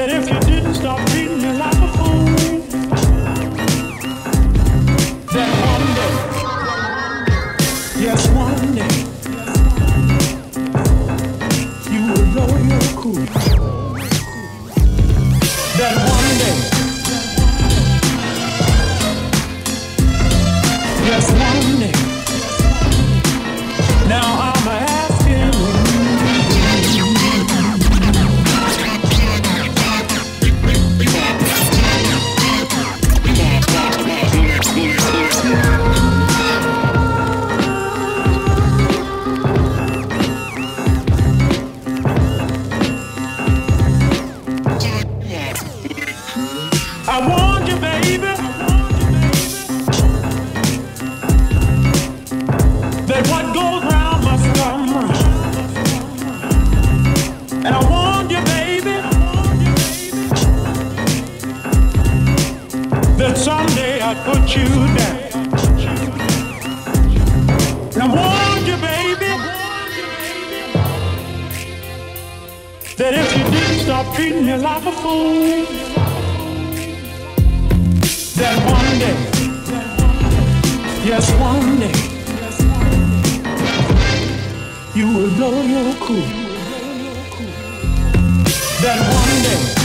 that if you didn't stop treating me like a fool, that one day, yes, one day, you would blow your cool. That one day, yes, one day. Now I'm asking you. I warned you, baby, that what goes round must come round. And I warned you, baby, that someday I'd put you down. And I warned you, baby, that if you didn't stop treating me like a fool, that one day, yes, one day, you will blow your cool. That one day.